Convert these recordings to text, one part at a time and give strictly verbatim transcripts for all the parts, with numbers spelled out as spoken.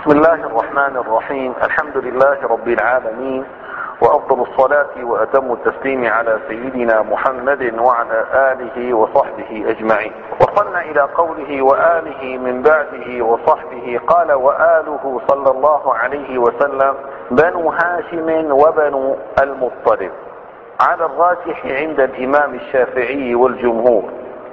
بسم الله الرحمن الرحيم. الحمد لله رب العالمين، وأفضل الصلاة وأتم التسليم على سيدنا محمد وعلى آله وصحبه أجمعين. وصلنا إلى قوله وآله من بعده وصحبه. قال وآله صلى الله عليه وسلم بنو هاشم وبنو المطلب، على الراجح عند الإمام الشافعي والجمهور،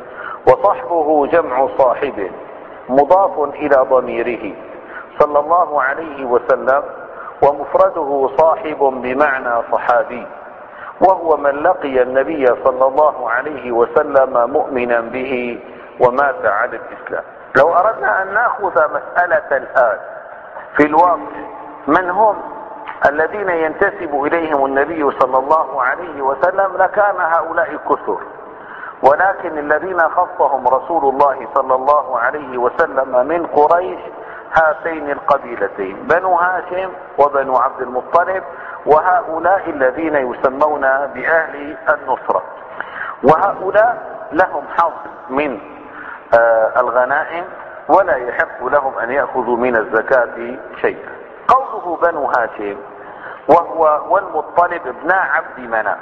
وصحبه جمع صاحب مضاف إلى ضميره صلى الله عليه وسلم، ومفرده صاحب بمعنى صحابي، وهو من لقي النبي صلى الله عليه وسلم مؤمنا به ومات على الإسلام. لو أردنا أن نأخذ مسألة الآن في الواقع، من هم الذين ينتسب إليهم النبي صلى الله عليه وسلم، لكان هؤلاء كثر، ولكن الذين خصهم رسول الله صلى الله عليه وسلم من قريش هاتين القبيلتين، بنو هاشم وبنو عبد المطلب، وهؤلاء الذين يسمون بأهل النصرة، وهؤلاء لهم حظ من آه الغنائم، ولا يحق لهم أن يأخذوا من الزكاة شيئا. قوله بنو هاشم وهو والمطلب ابن عبد مناف،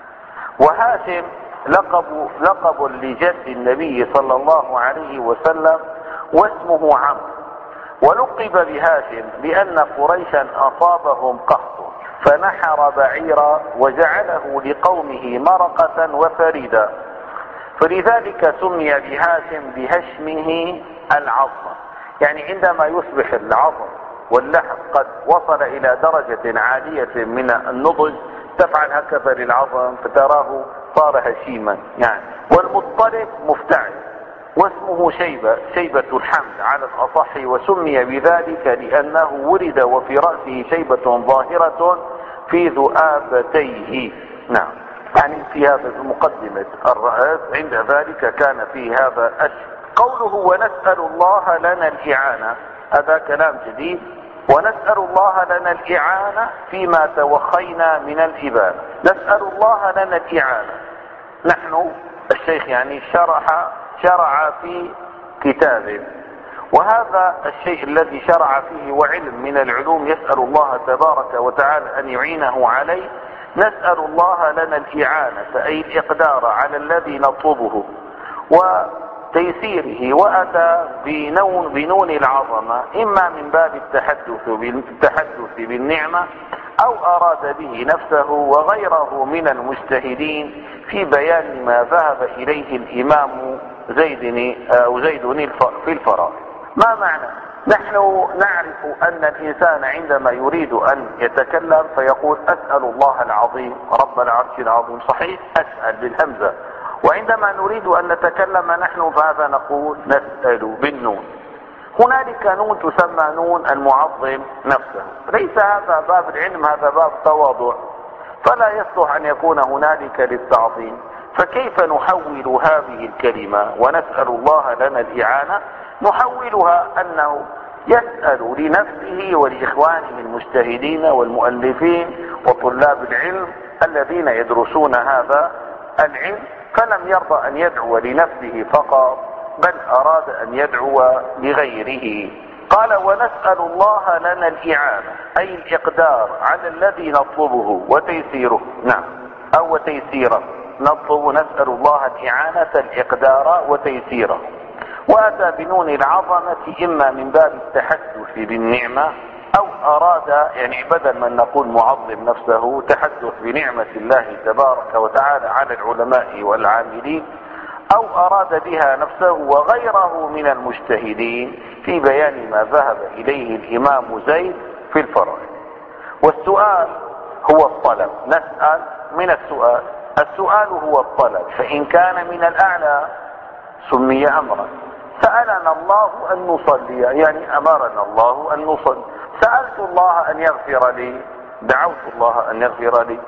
وهاشم لقب, لقب لجد النبي صلى الله عليه وسلم، واسمه عمرو، ولقب بهاشم لأن قريشا أصابهم قحط فنحر بعيرا وجعله لقومه مرقة وفريدا، فلذلك سمي بهاشم بهشمه العظم، يعني عندما يصبح العظم واللحم قد وصل إلى درجة عالية من النضج تفعل هكذا للعظم فتراه صار هشيما يعني. والمطلب مفتعل، واسمه شيبة، شيبة الحمد على الأصح، وسمي بذلك لأنه ولد وفي رأسه شيبة ظاهرة في ذؤابتيه. نعم، يعني في هذا مقدمة الرأس، عند ذلك كان في هذا الشيء. قوله ونسأل الله لنا الإعانة، هذا كلام جديد. ونسأل الله لنا الإعانة فيما توخينا من الإبانة. نسأل الله لنا الإعانة، نحن الشيخ يعني شرح شرع في كتابه، وهذا الشيء الذي شرع فيه وعلم من العلوم يسأل الله تبارك وتعالى أن يعينه عليه. نسأل الله لنا الإعانة أي الإقدار على الذي نطلبه وتيسيره، وأتى بنون, بنون العظمة، إما من باب التحدث بالتحدث بالنعمة، أو أراد به نفسه وغيره من المجتهدين في بيان ما ذهب إليه الإمام زيد أو زيد في الفرائض. ما معنى؟ نحن نعرف أن الإنسان عندما يريد أن يتكلم فيقول أسأل الله العظيم رب العرش العظيم، صحيح؟ أسأل بالهمزة. وعندما نريد أن نتكلم نحن فهذا نقول نسأل بالنون. هنالك نون تسمى نون المعظم نفسه، ليس هذا باب العلم، هذا باب تواضع، فلا يصلح أن يكون هنالك للتعظيم. فكيف نحول هذه الكلمة ونسأل الله لنا الإعانة؟ نحولها أنه يسأل لنفسه ولإخوانه المجتهدين والمؤلفين وطلاب العلم الذين يدرسون هذا العلم، فلم يرضى أن يدعو لنفسه فقط، بل أراد أن يدعو لغيره. قال ونسأل الله لنا الإعانة أي الإقدار على الذي نطلبه وتيسيره. نعم، أو تيسيره، نطلب نسأل الله الإعانة الإقدار وتيسيره. وأتى بنون العظمة إما من باب التحدث بالنعمة، أو أراد يعني بدل من نقول معظم نفسه تحدث بنعمة الله تبارك وتعالى على العلماء والعاملين، أو أراد بها نفسه وغيره من المجتهدين في بيان ما ذهب إليه الإمام زيد في الفرائض. والسؤال هو الطلب، نسأل من السؤال، السؤال هو الطلب، فإن كان من الأعلى سمي أمرا. سألنا الله أن نصلي، يعني أمرنا الله أن نصلي. سألت الله أن يغفر لي، دعوت الله أن يغفر لي.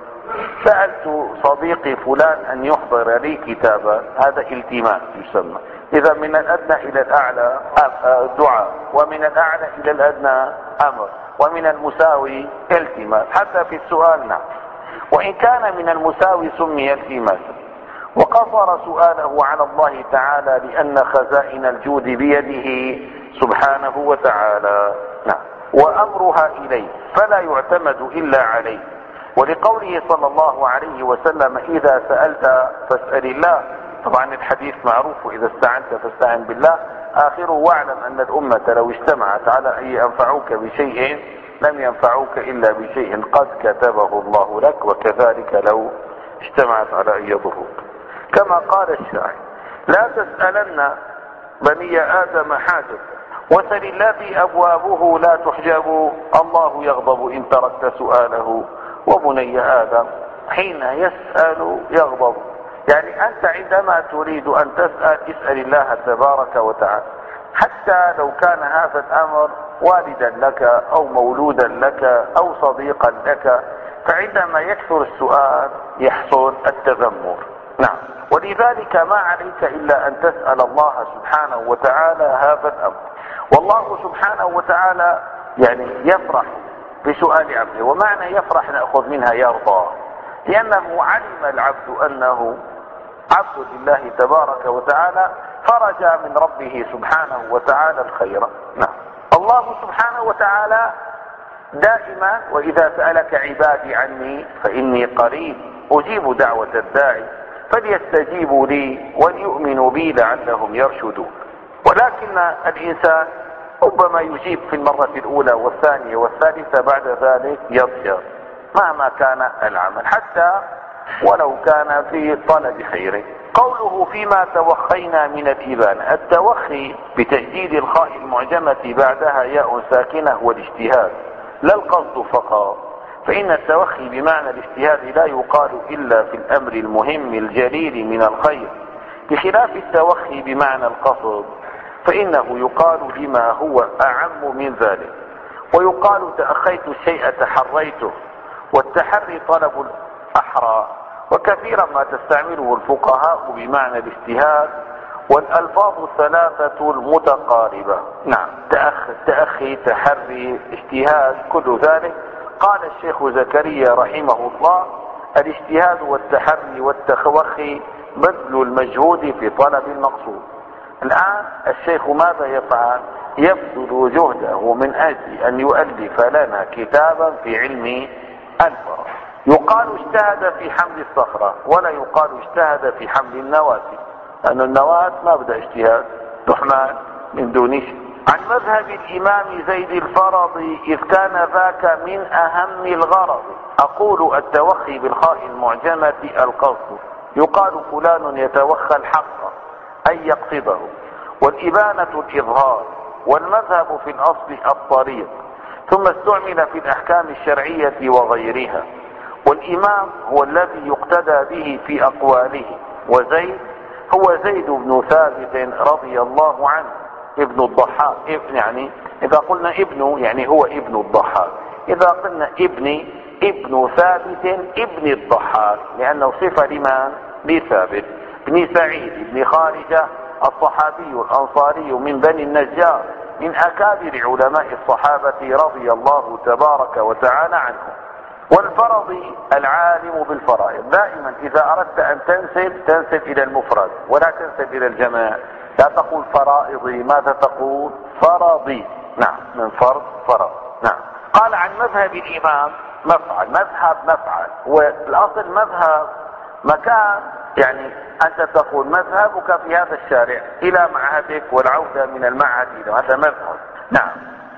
سألت صديقي فلان أن يحضر لي كتابا، هذا التماس يسمى. إذا من الأدنى إلى الأعلى دعاء، ومن الأعلى إلى الأدنى أمر، ومن المساوي التماس، حتى في السؤال. نعم، وإن كان من المساوي سمي التماسا. وقصر سؤاله على الله تعالى لأن خزائن الجود بيده سبحانه وتعالى. نعم. وأمرها إليه فلا يعتمد إلا عليه. ولقوله صلى الله عليه وسلم إذا سألت فاسأل الله. طبعا الحديث معروف، إذا استعنت فاستعن بالله، آخره واعلم أن الأمة لو اجتمعت على أن ينفعوك بشيء لم ينفعوك إلا بشيء قد كتبه الله لك، وكذلك لو اجتمعت على أن يضروك. كما قال الشاعر: لا تسألن بني آدم حاجة وسل الذي أبوابه لا تحجب، الله يغضب إن تركت سؤاله وبني آدم حين يسأل يغضب. يعني أنت عندما تريد أن تسأل اسأل الله تبارك وتعالى، حتى لو كان هذا الأمر والدا لك أو مولودا لك أو صديقا لك، فعندما يكثر السؤال يحصل التذمر. نعم، ولذلك ما عليك إلا أن تسأل الله سبحانه وتعالى هذا الأمر. والله سبحانه وتعالى يعني يفرح بسؤال عبده، ومعنى يفرح نأخذ منها يرضى، لأنه علم العبد أنه عبد لله تبارك وتعالى، فرجى من ربه سبحانه وتعالى الخير. نعم، الله سبحانه وتعالى دائما: وإذا سألك عبادي عني فإني قريب أجيب دعوة الداعي فليستجيبوا لي وليؤمنوا بي لعلهم يرشدون. ولكن الإنسان ربما يجيب في المرة الأولى والثانية والثالثة، بعد ذلك يضجر مهما كان العمل، حتى ولو كان في طلب خيره. قوله فيما توخينا من الإبانة، التوخي بتجديد الخاء المعجمة بعدها ياء ساكنة هو الاجتهاد لا القصد فقط، فإن التوخي بمعنى الاجتهاد لا يقال إلا في الأمر المهم الجليل من الخير، بخلاف التوخي بمعنى القصد فإنه يقال لما هو أعم من ذلك. ويقال تأخيت الشيء تحريته، والتحري طلب الأحرى، وكثيرا ما تستعمله الفقهاء بمعنى الاجتهاد، والألفاظ الثلاثة المتقاربة. نعم، تأخي، تحري، اجتهاد، كل ذلك. قال الشيخ زكريا رحمه الله: الاجتهاد والتحري والتوخي بذل المجهود في طلب المقصود. الآن الشيخ ماذا يفعل؟ يبذل جهده من أجل أن يؤلف لنا كتابا في علم الفرع. يقال اجتهد في حمل الصخرة، ولا يقال اجتهد في حمل النواة، لأن النواة ما بدأ اجتهاد، تحمل من دون شيء. عن مذهب الإمام زيد الفرضي إذ كان ذاك من أهم الغرض. أقول التوخي بالخاء المعجمة القصد. يقال فلان يتوخى الحق أي يقصده، والإبانة الإظهار، والمذهب في الأصل الطريق، ثم استعمل في الأحكام الشرعية وغيرها. والإمام هو الذي يقتدى به في أقواله، وزيد هو زيد بن ثابت رضي الله عنه ابن الضحاك. يعني إذا قلنا ابن يعني هو ابن الضحاك، إذا قلنا ابني ابن ثابت ابن الضحاك، لأنه صفة لمن؟ لثابت. ابن سعيد بن خارجة الصحابي الأنصاري من بني النجار، من أكابر علماء الصحابة رضي الله تبارك وتعالى عنهم. والفرضي العالم بالفرائض. دائما إذا أردت أن تنسب تنسب إلى المفرد ولا تنسب إلى الجماع. لا تقول فرائضي، ماذا تقول؟ فرضي. نعم، من فرض فرض. نعم. قال عن مذهب الإمام مفعل. مذهب مفعل، والأصل مذهب مكان، يعني أنت تقول مذهبك في هذا الشارع إلى معهدك، والعودة من المعهد إلى هذا مذهب. نعم،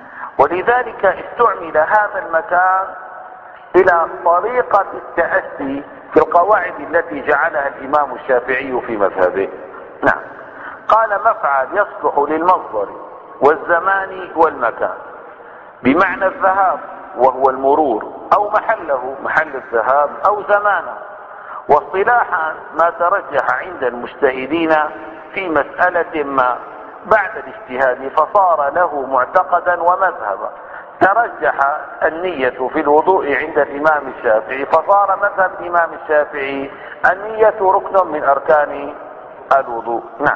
ولذلك استعمل هذا المكان إلى طريقة التأسي في القواعد التي جعلها الإمام الشافعي في مذهبه. نعم. قال مفعل يصلح للمصدر والزمان والمكان بمعنى الذهاب وهو المرور، أو محله محل الذهاب، أو زمانه. واصطلاحا ما ترجح عند المجتهدين في مسألة ما بعد الاجتهاد فصار له معتقدا ومذهبا. ترجح النية في الوضوء عند الإمام الشافعي، فصار مذهب الإمام الشافعي النية ركن من أركان الوضوء. نعم،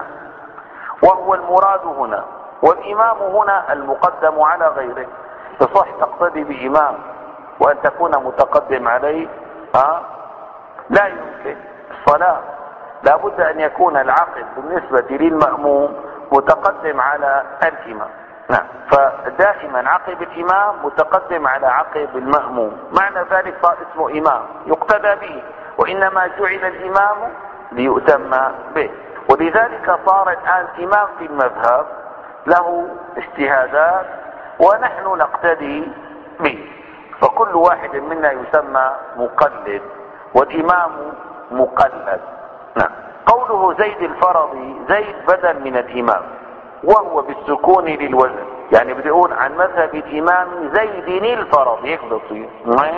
وهو المراد هنا. والإمام هنا المقدم على غيره. يصح تقتدي بإمام وأن تكون متقدم عليه؟ ها؟ لا يمكن. الصلاة لا بد أن يكون العقل بالنسبة للمأموم متقدم على الإمام. نعم. فدائما عقب الإمام متقدم على عقب المأموم، معنى ذلك صار اسمه إمام يقتدى به، وإنما جعل الإمام ليؤتم به. ولذلك صار الآن إمام في المذهب له اجتهادات ونحن نقتدي به، فكل واحد منا يسمى مقلد والإمام مقلد. نعم. قوله زيد الفرضي، زيد بدل من الإمام وهو بالسكون للوزن، يعني بدي اقول عن مذهب الإمام زيد الفرضي، هيك بده يصير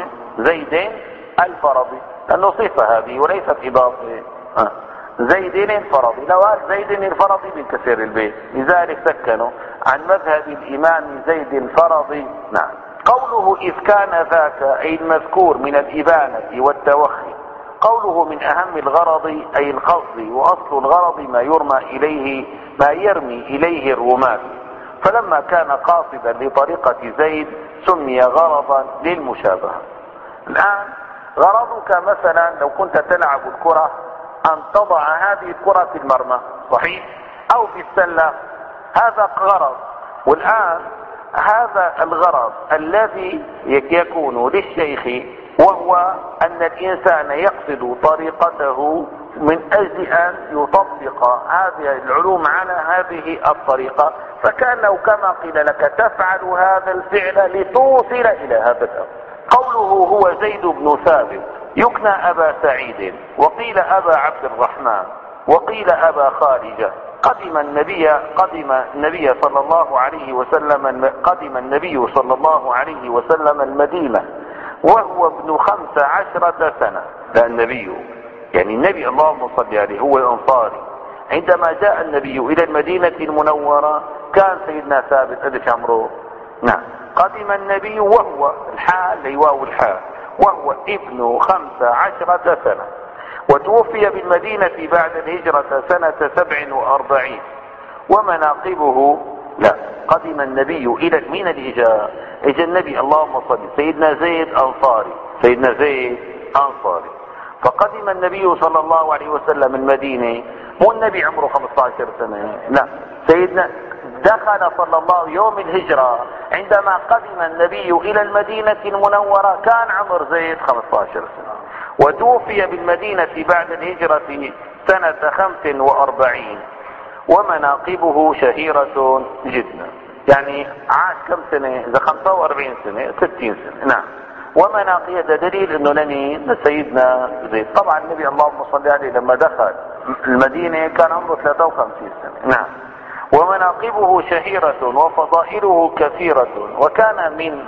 زيد الفرضي، لأنه صفة هذه وليست إضافة. آه. زيد الفرضي، لو قال زيد الفرضي بينكسر البيت، لذلك سكنوا عن مذهب الإمام زيد الفرضي. نعم. قوله إذ كان ذاك أي المذكور من الإبانة والتوخي، قوله من أهم الغرض أي القصد، وأصل الغرض ما يرمى إليه ما يرمي إليه الرماة، فلما كان قاصدا لطريقة زيد سمي غرضا للمشابهة. الآن غرضك مثلا لو كنت تلعب الكرة أن تضع هذه الكرة في المرمى، صحيح؟ أو في السلة، هذا غرض. والآن هذا الغرض الذي يكون للشيخ وهو أن الإنسان يقصد طريقته من أجل أن يطبق هذه العلوم على هذه الطريقة، فكأنه كما قيل لك تفعل هذا الفعل لتوصل إلى هذا الأمر. قوله هو زيد بن ثابت يكنى أبا سعيد، وقيل أبا عبد الرحمن، وقيل أبا خارجة. قدم النبي قدم النبي صلى الله عليه وسلم قدم النبي صلى الله عليه وسلم المدينة وهو ابن خمس عشرة سنة. ده النبي، يعني النبي اللهم صل عليه هو الأنصاري. عندما جاء النبي إلى المدينة المنورة كان سيدنا ثابت قديش عمره؟ نعم. قدم النبي وهو الحال ليواو الحال وهو ابن خمس عشرة سنة، وتوفي بالمدينة بعد الهجرة سنة سبع وأربعين. ومناقبه لا قدم النبي إلى من الإجاء إجا النبي اللهم صل سيدنا زيد أنصاري سيدنا زيد أنصاري فقدم النبي صلى الله عليه وسلم المدينة، مو النبي عمره خمسة عشر سنة، لا سيدنا دخل صلى الله يوم الهجرة. عندما قدم النبي إلى المدينة المنورة كان عمر زيد خمسة عشر سنة، وتوفي بالمدينة بعد الهجرة سنة خمس وأربعين. ومناقبه شهيرة جدا، يعني عاش كم سنة؟ إذا خمسة وأربعين سنة ستين سنة. نعم. ومناقب دليل انه لمين؟ سيدنا زيد. طبعا النبي اللهم صل عليه لما دخل المدينة كان عمره ثلاثة وخمسين سنة. نعم. ومناقبه شهيرة وفضائله كثيرة، وكان من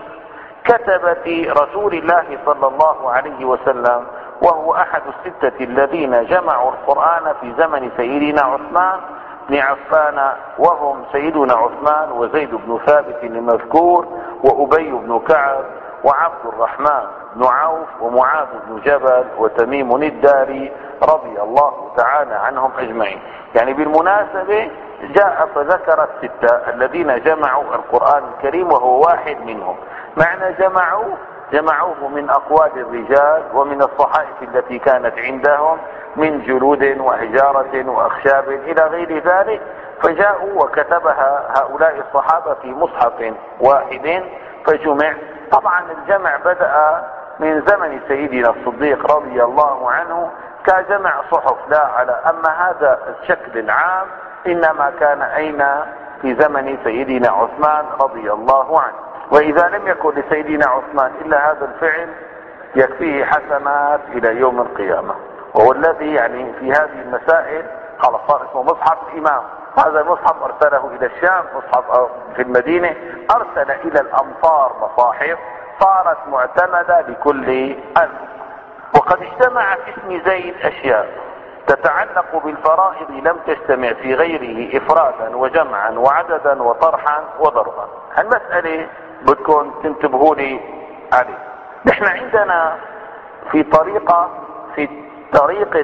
كتبة رسول الله صلى الله عليه وسلم، وهو أحد الستة الذين جمعوا القرآن في زمن سيدنا عثمان بن عفان، وهم سيدنا عثمان وزيد بن ثابت المذكور وأبي بن كعب وعبد الرحمن بن عوف ومعاذ بن جبل وتميم الداري رضي الله تعالى عنهم أجمعين. يعني بالمناسبة جاء فذكر الستة الذين جمعوا القرآن الكريم وهو واحد منهم. معنى جمعوه جمعوه من أقوال الرجال ومن الصحائف التي كانت عندهم من جلود وحجارة وأخشاب إلى غير ذلك، فجاءوا وكتبها هؤلاء الصحابة في مصحف واحد فجمع. طبعا الجمع بدأ من زمن سيدنا الصديق رضي الله عنه كجمع صحف، لا على أما هذا الشكل العام إنما كان أين في زمن سيدنا عثمان رضي الله عنه. وإذا لم يكن لسيدنا عثمان إلا هذا الفعل يكفيه حسنات إلى يوم القيامة، وهو الذي يعني في هذه المسائل خلاص صار اسمه مصحف الإمام. هذا المصحف أرسله إلى الشام، مصحف في المدينة أرسل إلى الأمصار مصاحف صارت معتمدة لكل ألف. وقد اجتمع في اسم زيد أشياء تتعلق بالفرائض لم تجتمع في غيره إفرادا وجمعا وعددا وطرحا وضربا. المسألة بدكم تنتبهوا لي عليه. نحن عندنا في طريقة في طريقة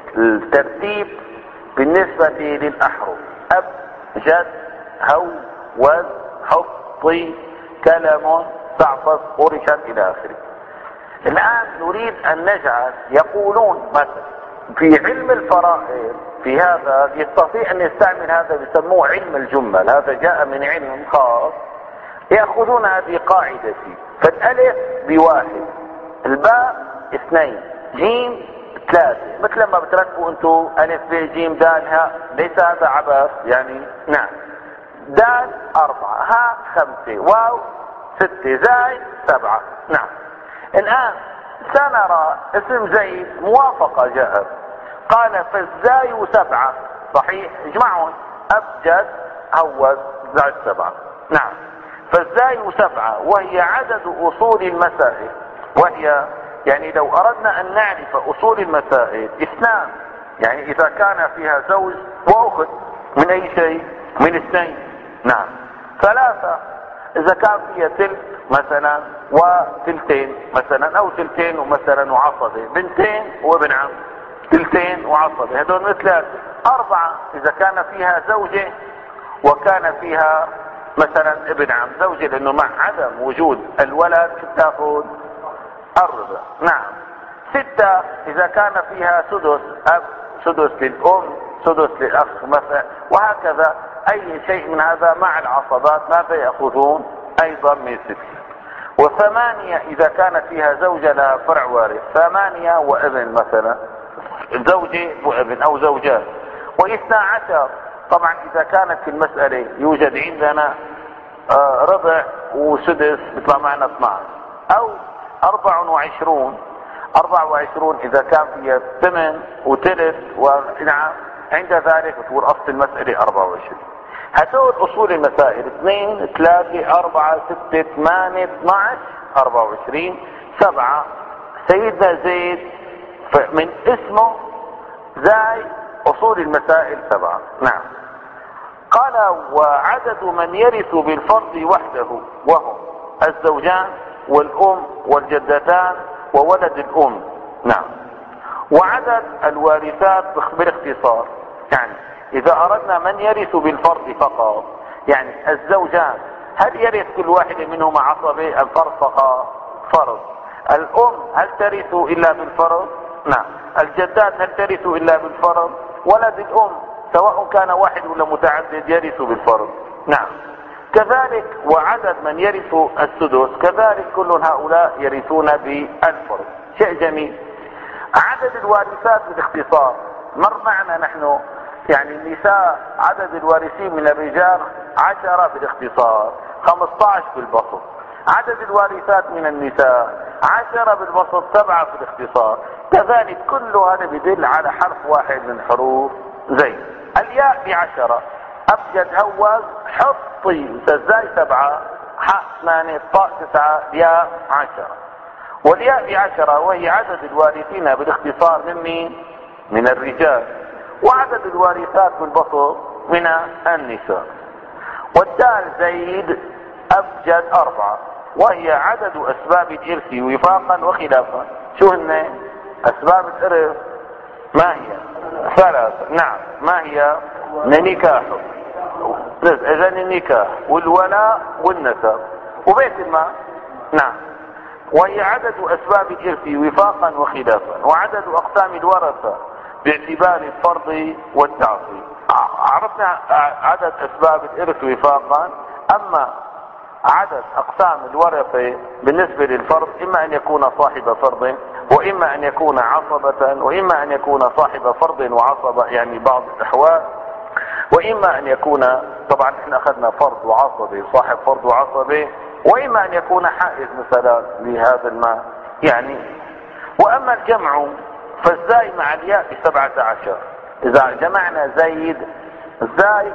الترتيب بالنسبة للأحرف أب جد هو وز حطي كلم تعفص قرشا إلى آخره. الآن نريد أن نجعل يقولون مثلا في علم الفرائض في هذا يستطيع ان يستعمل هذا بيسموه علم الجمل، هذا جاء من علم خاص يأخذون هذه قاعدتي، فالالف بواحد، الباء اثنين، جيم ثلاثة، مثل ما بتركبوا انتم الف ب جيم دال هاء، ليس هذا عبث يعني. نعم. دال اربعة، هاء خمسة، واو ستة، زاي سبعة. نعم. الان سنرى اسم زيد موافقة جاءت، قال فالزاي سبعة، صحيح، اجمعهم، ابجد هوز زائد سبعة. نعم. فالزاي سبعة وهي عدد اصول المسائل، وهي يعني لو اردنا ان نعرف اصول المسائل اثنان، يعني اذا كان فيها زوج واخت من اي شيء؟ من اثنين. نعم. ثلاثة اذا كان فيها تلت مثلا وتلتين مثلا، او تلتين ومثلا وعصبة، بنتين وابن عم، تلتين وعصبة، هذول من ثلاثة. اربعة اذا كان فيها زوجة وكان فيها مثلا ابن عم، زوجة لانه مع عدم وجود الولد تاخذ الربع. نعم. ستة اذا كان فيها سدس اب، سدس للام، سدس للاخ مثلا، وهكذا اي شيء من هذا مع العصبات ماذا يأخذون؟ ايضا من ستة. وثمانية اذا كانت فيها زوجة لها فرع وارث، ثمانية وابن مثلا، زوجة وابن او زوجات. واثنى عشر طبعا اذا كانت في المسألة يوجد عندنا آه ربع وسدس بيطلع معنا اثني عشر، او اربع وعشرون، اربع وعشرون اذا كان فيها ثمن وثلث، ونعم عند ذلك بتقول اصل المسألة اربعة وعشرين. هدول اصول المسائل اثنين، ثلاثة، اربعة، ستة، ثمانية، اثني عشر، اربعة وعشرين، سبعة. سيدنا زيد من اسمه زاي اصول المسائل سبعة. نعم. قال وعدد من يرث بالفرض وحده وهم الزوجان والام والجدتان وولد الام. نعم. وعدد الوارثات باختصار، يعني اذا اردنا من يرث بالفرض فقط، يعني الزوجان هل يرث كل واحد منهما عصبة؟ الفرض فقط فرض. الام هل ترث الا بالفرض؟ نعم. الجدات هل ترث الا بالفرض؟ ولد الام سواء كان واحد ولا متعدد يرث بالفرض. نعم. كذلك وعدد من يرث السدس كذلك كل هؤلاء يرثون بالفرض. شيء جميل. عدد الوارثات بالاختصار مر معنا نحن، يعني النساء عدد الوارثين من الرجال عشرة بالاختصار، خمسة عشر بالبسط. عدد الوارثات من النساء عشرة بالبسط، سبعة في الاختصار. كذلك كل هذا بدل على حرف واحد من حروف زيد. الياء بعشرة، ابجد هوز حطي، ازاي سبعة، حاء ثمانية، طاء تسعة، ياء عشرة. والياء بعشرة وهي عدد الوارثين بالاختصار من مين؟ من الرجال. وعدد الوارثات بالبسط من النساء. والدال زيد ابجد اربعة وهي عدد اسباب الارث وفاقا وخلافا. شو هن اسباب الارث؟ ما هي؟ ثلاثة. نعم. ما هي؟ النكاح، اذا النكاح والولاء والنسب وبيت المال. نعم. وهي عدد اسباب الارث وفاقا وخلافا، وعدد اقسام الورثة باعتبار الفرض والتعصيب. عرفنا عدد اسباب الارث وفاقا. اما عدد اقسام الورثة بالنسبة للفرض اما ان يكون صاحب فرض، واما ان يكون عصبة، واما ان يكون صاحب فرض وعصبة يعني بعض الاحوال، واما ان يكون طبعا احنا اخذنا فرض وعصبة صاحب فرض وعصبة، واما ان يكون حائز مثلا لهذا المال يعني. واما الجمع فالزاي مع الياء بسبعة عشر. اذا جمعنا زيد الزاي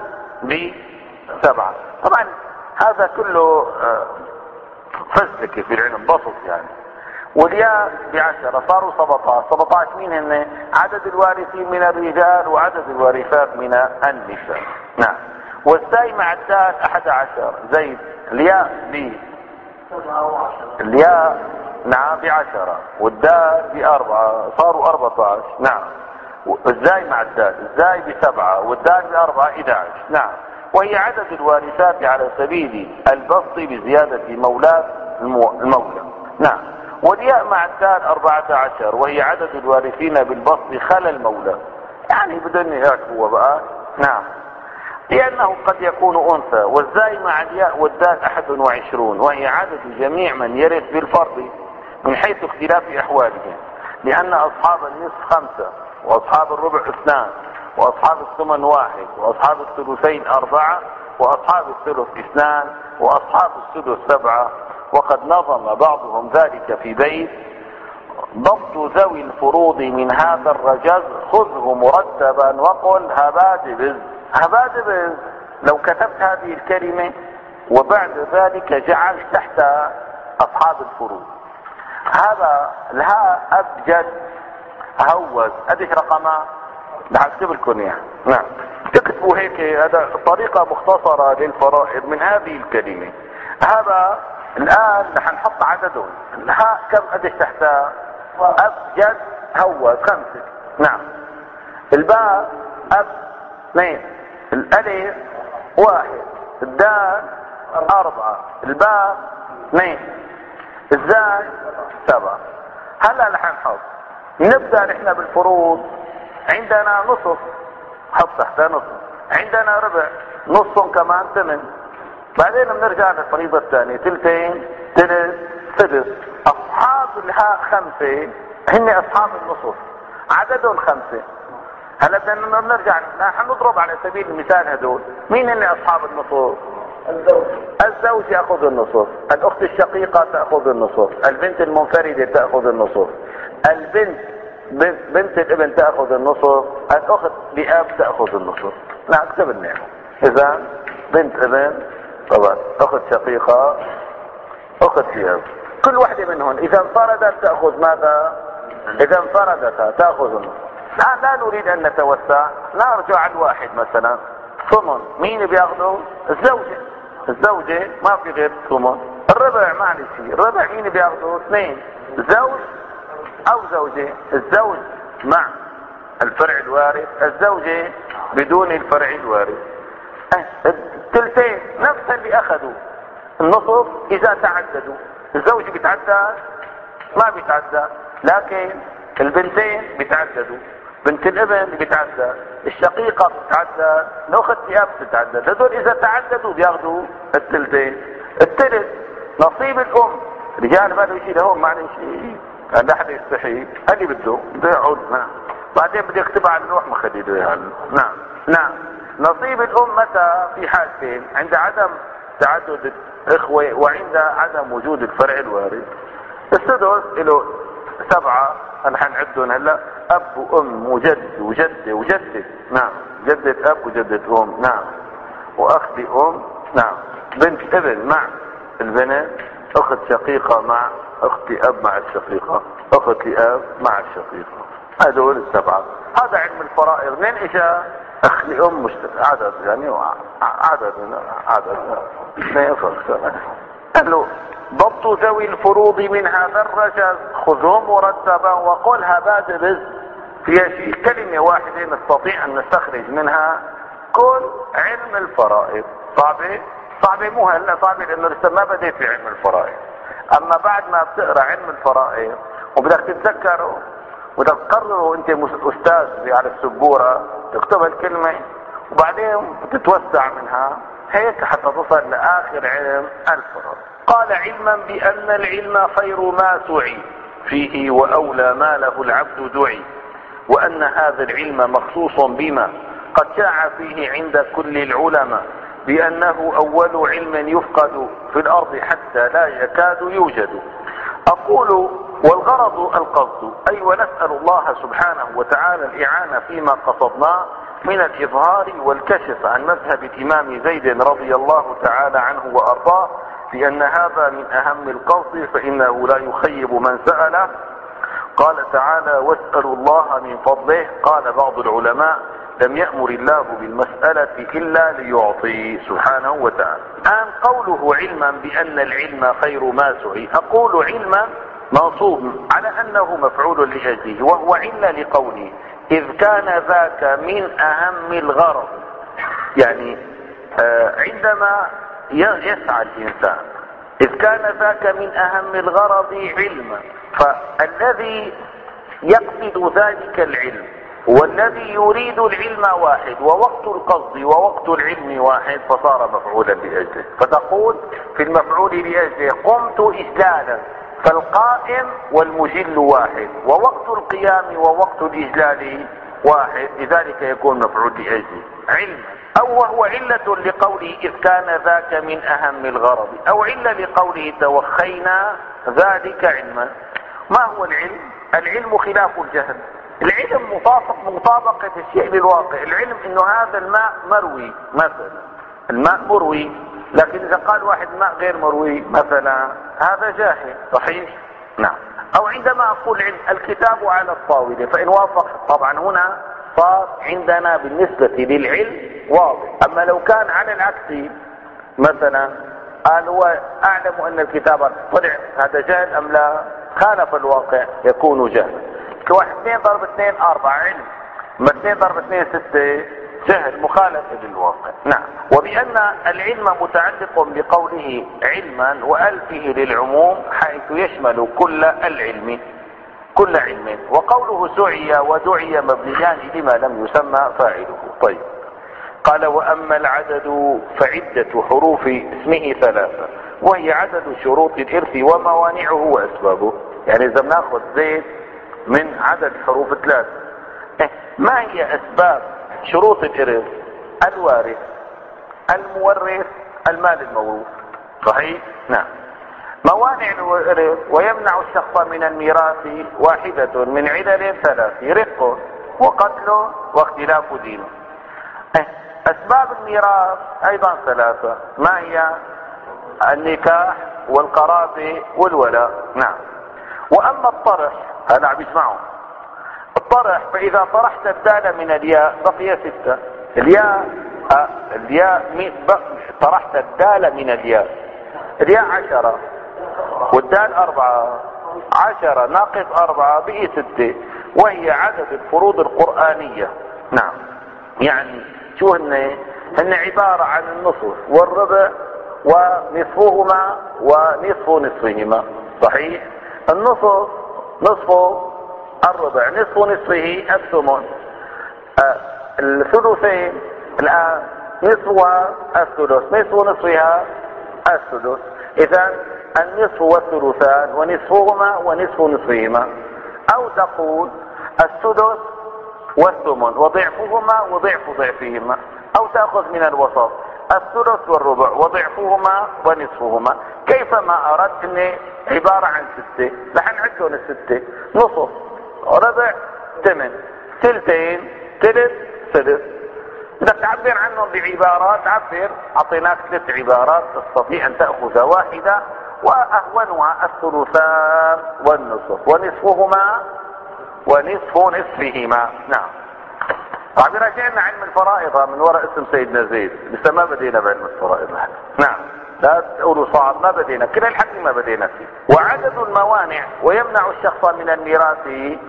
بسبعة، طبعا هذا كله فزلكة في العلم بسط يعني. والياء بعشرة صاروا سبعة عشر. سبعة عشر مين هن؟ عدد الوارثين من الرجال وعدد الوارثات من النساء. نعم. والزاي مع الدال احد عشر. زيد الياء ب الياء نعم بعشرة والدال بأربعة، صاروا أربعة عشر. نعم. الزاي مع الدال، الزاي بسبعة والدال بأربعة، إحدى عشر. نعم. وهي عدد الوارثات على سبيل البسط بزيادة مولات المولى. نعم. والياء مع الدال أربعة عشر وهي عدد الوارثين بالبسط خلا المولى. يعني بدون يعرفوا بقى. نعم. لأنه قد يكون أنثى، والزاي مع الياء والدال أحد وعشرون وهي عدد جميع من يرث بالفرض من حيث اختلاف أحوالهم، لأن أصحاب النصف خمسة، وأصحاب الربع اثنان، وأصحاب الثمن واحد، وأصحاب الثلثين أربعة، وأصحاب الثلث اثنان، وأصحاب السدس سبعة. وقد نظم بعضهم ذلك في بيت: ضبط ذوي الفروض من هذا الرجز خذه مرتبا وقل هبادبز. هبادبز لو كتبت هذه الكلمة وبعد ذلك جعلت تحت أصحاب الفروض هذا الهاء أبجد هوز أديش رقمها بحسب لكم اياها. نعم. تكتبوا هيك، هذا طريقة مختصرة للفرائض من هذه الكلمة. هذا الآن رح نحط عددهم. الهاء كم قديش تحتها؟ أبجد هوز خمسة. نعم. الباء أب اثنين، الألف واحد، الدال أربعة، الباء اثنين، الزاي سبعة. هلا رح نحط نبدأ نحن بالفروض. عندنا نصف، حط تحتها نصف. عندنا ربع، نص كمان ثمن. بعدين بنرجع للفريضة الثانية، ثلثين، ثلث، سدس. أصحاب الهاء خمسة هن أصحاب النصف، عددهم خمسة. هلا بدنا نرجع نحن نضرب على سبيل المثال هدول. مين هن أصحاب النصف؟ الزوج. الزوج يأخذ النصف، الأخت الشقيقة تأخذ النصف، البنت المنفردة تأخذ النصف، البنت بنت الابن تأخذ النصف، الأخت لأب تأخذ النصف. لا اكتب لنا. إذا بنت ابن طبعا، أخت شقيقة، أخت لأب، كل واحدة منهم إذا انفردت تأخذ ماذا؟ إذا انفردت تأخذ النصف. الآن لا نريد أن نتوسع، نرجع على الواحد مثلا. ثمن مين بياخذه؟ الزوجة. الزوجة ما في غير ثمن. الربع معلش، الربع مين بياخذه؟ اثنين، زوج أو زوجة. الزوج مع الفرع الوارث، الزوجة بدون الفرع الوارث. الثلثين نفس اللي أخذوا النصف إذا تعددوا. الزوج بيتعدى ما بيتعدى، لكن البنتين بيتعددوا. بنت الابن بيتعدى، الشقيقة بتتعدى، الأخت لأب بتتعدى. هذول إذا تعددوا بياخذوا الثلثين. الثلث نصيب الأم. رجال ما له شيء لهم، معلش هذا حدا يستحي، اللي بده بده يقعد. نعم. بعدين بده يكتبها على اللوح ما خليده يعني. نعم. نعم. نصيب الأم متى؟ في حالتين: عند عدم تعدد الإخوة وعند عدم وجود الفرع الوارث. السدس له سبعة، نحن نعدهم هلا: أب وأم وجد وجدة وجدة. نعم. جدة أب وجدة أم. نعم. وأخ لأم. نعم. بنت ابن مع البنت، أخت شقيقة مع أخت أب مع الشقيقة، أخت لأب مع الشقيقة. هذول السبعة. هذا علم الفرائض. من إجا أخ لأم مشت... عدد يعني عدد عدد اثنين فرق. قالوا: ضبط ذوي الفروض من هذا الرجل خذهم مرتبا وقل هبادبز. في شيء كلمة واحدة نستطيع أن نستخرج منها كل علم الفرائض. صعبة؟ صعبة مو هلا صعبة لأنه لسه ما بدأت في علم الفرائض. أما بعد ما بتقرأ علم الفرائض وبدك تتذكره وبدك تقرره أنت أستاذ على السبورة، تكتب الكلمة وبعدين تتوسع منها هيك حتى تصل لآخر علم الفرائض. قال: علما بأن العلم خير ما سعي فيه وأولى ما له العبد دعي، وأن هذا العلم مخصوص بما قد شاع فيه عند كل العلماء، بأنه أول علم يفقد في الأرض حتى لا يكاد يوجد. أقول: والغرض القصد، أي ونسأل الله سبحانه وتعالى الإعانة فيما قصدناه من الإظهار والكشف عن مذهب الإمام زيد رضي الله تعالى عنه وأرضاه، لأن هذا من أهم القصد، فإنه لا يخيب من سأله. قال تعالى: واسألوا الله من فضله. قال بعض العلماء: لم يأمر الله بالمسألة إلا ليعطي سبحانه وتعالى. الآن قوله علما بأن العلم خير ما سعي، أقول علما منصوب على أنه مفعول لأجله، وهو علة لقوله: إذ كان ذاك من أهم الغرض. يعني آه عندما يسعى الإنسان إذ كان ذاك من أهم الغرض علما، فالذي يقصد ذلك العلم والذي يريد العلم واحد، ووقت القصد ووقت العلم واحد، فصار مفعولا لأجله. فتقول في المفعول لأجله قمت إجلالا، فالقائم والمجل واحد، ووقت القيام ووقت الإجلال واحد، لذلك يكون مفعول لأجله علما. أو وهو علة لقوله إذ كان ذاك من أهم الغرض، أو علة لقوله توخينا ذلك علما. ما هو العلم؟ العلم خلاف الجهل. العلم مطابق مطابقة الشيء للواقع. العلم انه هذا الماء مروي مثلا، الماء مروي، لكن اذا قال واحد ماء غير مروي مثلا هذا جاهل. صحيح؟ نعم. او عندما اقول علم الكتاب على الطاولة، فان وافق طبعا هنا صار عندنا بالنسبة للعلم واضح. اما لو كان على العكس مثلا قال هو اعلم ان الكتاب طلع، هذا جهل ام لا؟ خالف الواقع يكون جهل. كواحد اثنين ضرب اثنين اربعة علم، ما اثنين ضرب اثنين ستة جهل مخالف للواقع. نعم. وبأن العلم متعلق بقوله علما وألفه للعموم حيث يشمل كل العلم، كل علم. وقوله سعي ودعي مبنيان لما لم يسمى فاعله. طيب، قال وأما العدد فعدة حروف اسمه ثلاثة، وهي عدد شروط الإرث وموانعه وأسبابه. يعني إذا بناخذ زيد من عدد حروف ثلاثة، ما هي أسباب شروط الإرث؟ الوارث، المورث، المال الموروث. صحيح؟ نعم. موانع الإرث ويمنع الشخص من الميراث واحدة من علل ثلاث: رق وقتل واختلاف دينه. أسباب الميراث أيضا ثلاثة، ما هي؟ النكاح والقرابة والولاء. نعم. وأما الطرح هذا عم يسمعه، الطرح فإذا طرحت الدال من الياء بقي ستة. الياء آه الياء طرحت الدال من الياء، الياء عشرة والدال أربعة، عشرة ناقص أربعة بقي ستة، وهي عدد الفروض القرآنية. نعم. يعني شو هن؟ هن عبارة عن النصف والربع ونصفهما ونصف نصفهما. صحيح؟ النصف نصفه الربع، نصف نصفه الثمن، آه الثلثين الآن نصفها الثلث، نصف نصفها الثلث. إذا النصف والثلثان ونصفهما ونصف نصفهما. أو تقول الثلث والثمن وضعفهما وضعف ضعفهما. أو تأخذ من الوسط الثلث والربع وضعفهما ونصفهما. كيفما أردت إني عبارة عن ستة، رح نعدهم الستة: نصف، ربع، ثمن، ثلثين، ثلث، ثلث. بدك تعبر عنهم بعبارات عبر. أعطيناك ثلاث عبارات تستطيع أن تأخذ واحدة، وأهونها الثلثان والنصف ونصفهما ونصف نصفهما. نعم. طيب رجعنا علم الفرائض من وراء اسم سيدنا زيد، لسه ما بدينا بعلم الفرائض. نعم. لا تقولوا صعب، ما بدينا، كل الحكي ما بدينا فيه. وعدد الموانع ويمنع الشخص من الميراث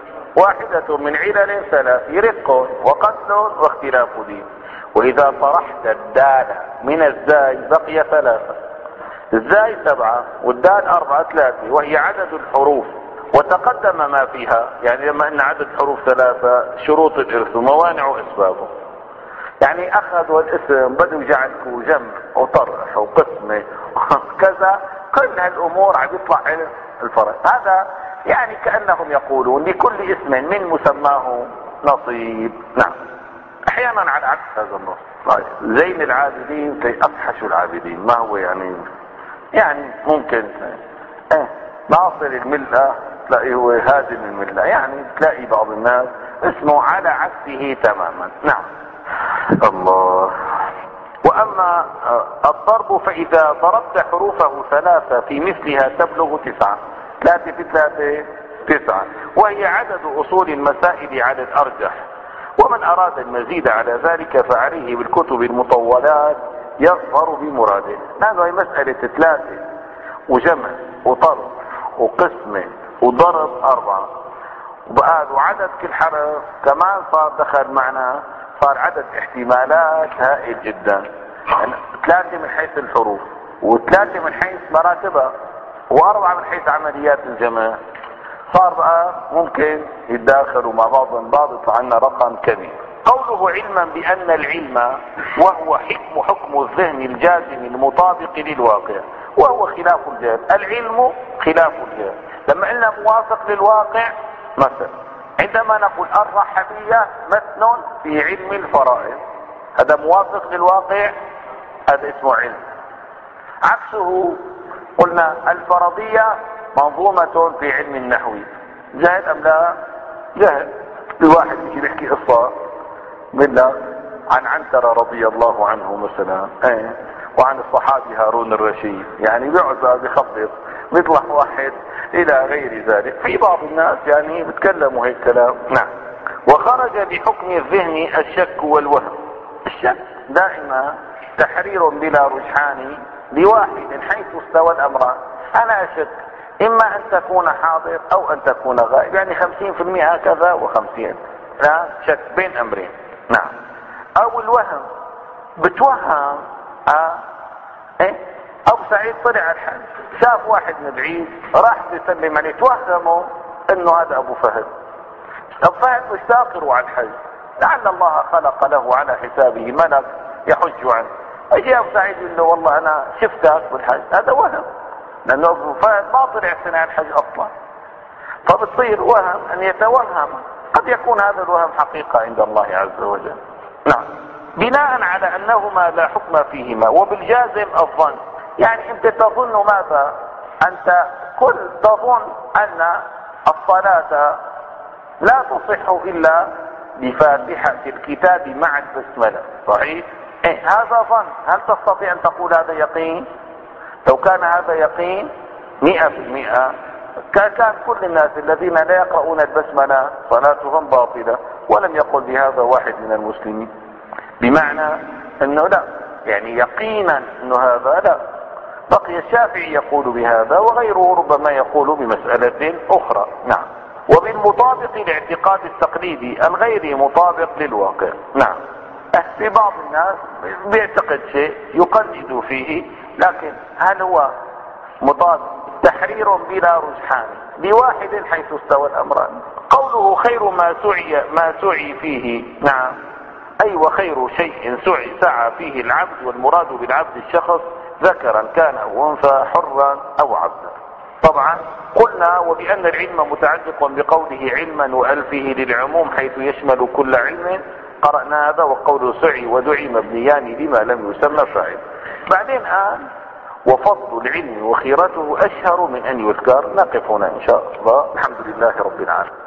واحدة من علل ثلاث: رق وقتل واختلاف دين. وإذا طرحت الدال من الزاي بقي ثلاثة: الزاي سبعة والدال أربعة ثلاثة، وهي عدد الحروف وتقدم ما فيها. يعني لما ان عدد حروف ثلاثة شروط الإرث وموانع وأسبابه. يعني أخذوا الاسم بدوا يجعلوا جمع وطرح وقسمة وكذا، كل هالأمور عم يطلع علم الفرق. هذا يعني كأنهم يقولون لكل اسم من مسماه نصيب. نعم. أحيانا على عكس هذا النص. طيب. زين العابدين كي أفحش العابدين، ما هو يعني؟ يعني ممكن ايه ناصر الملة تلاقي هو هادم الملة، يعني تلاقي بعض الناس اسمه على عكسه تماما. نعم. الله. وأما الضرب فإذا ضربت حروفه ثلاثة في مثلها تبلغ تسعة. ثلاثة في ثلاثة تسعة، وهي عدد أصول المسائل على الأرجح. ومن أراد المزيد على ذلك فعليه بالكتب المطولات يظفر بمراده. هذا هي مسألة ثلاثة وجمع وطرح وقسمة وضرب أربعة، وبقى عدد كل حرف كمان صار دخل معنا، صار عدد احتمالات هائل جدا. يعني ثلاثة من حيث الحروف، وثلاثة من حيث مراتبها، واربعة من حيث عمليات الجمع، صار بقى ممكن يتداخلوا مع بعضهم بعض، يطلع عنا رقم كبير. قوله علما بأن العلم وهو حكم حكم الذهن الجازم المطابق للواقع، وهو خلاف الجهل. العلم خلاف الجهل. لما قلنا موافق للواقع، مثلا عندما نقول الرحبية متن في علم الفرائض، هذا موافق للواقع، هذا اسمه علم. عكسه قلنا الفرضية منظومة في علم النحو، جهل ام لا؟ جهل. الواحد يجي بيحكي قصة بالله عن عنترة رضي الله عنه مثلا، ايه، وعن الصحابي هارون الرشيد، يعني بيقعد بقى بيخبط، بيطلع واحد الى غير ذلك. في بعض الناس يعني بيتكلموا هيك كلام. نعم. وخرج بحكم الذهن الشك والوهم. الشك دائما تحرير بلا رجحان لواحد حيث استوى الامران. انا اشك اما ان تكون حاضر او ان تكون غائب، يعني خمسين في المئة هكذا وخمسين، لا شك بين امرين. نعم. او الوهم، بتوهم اه ايه ابو سعيد طلع الحج، شاف واحد من بعيد راح يسلم عليه، توهموا انه هذا ابو فهد. ابو فهد مش ساقر على الحج، لعل الله خلق له على حسابه ملك يحج عنه. اجي ابو سعيد يقول له والله انا شفتك بالحج، هذا وهم، لانه ابو فهد ما طلع سنة على الحج اصلا. فبتصير وهم ان يتوهم، قد يكون هذا الوهم حقيقة عند الله عز وجل. نعم. بناء على انهما لا حكم فيهما، وبالجازم الظن، يعني انت تظن ماذا؟ انت كل تظن ان الصلاة لا تصح الا بفاتحة الكتاب مع البسملة، صحيح؟ إيه هذا ظن. هل تستطيع ان تقول هذا يقين؟ لو كان هذا يقين مئة في المئة كان كل الناس الذين لا يقرؤون البسملة صلاتهم باطلة، ولم يقل بهذا واحد من المسلمين. بمعنى انه لا، يعني يقينا انه هذا لا. بقي الشافعي يقول بهذا، وغيره ربما يقول بمسألة اخرى. نعم. وبالمطابق لاعتقاد التقليدي الغير مطابق للواقع. نعم. في بعض الناس بيعتقد شيء يقلد فيه، لكن هل هو مطابق؟ تحرير بلا رجحان بواحد حيث استوى الامران. قوله خير ما سعي ما سعي فيه، نعم، اي وخير شيء سعي سعى فيه العبد، والمراد بالعبد الشخص ذكرا كان او انثى، حرا او عبدا. طبعا قلنا وبان العلم متعلق بقوله علما والفه للعموم حيث يشمل كل علم، قرأنا هذا. وقول سعي ودعي مبنيان لما لم يسمى فاعل. بعدين آن وفضل العلم وخيرته اشهر من ان يذكر. نقف هنا ان شاء الله. الحمد لله رب العالمين.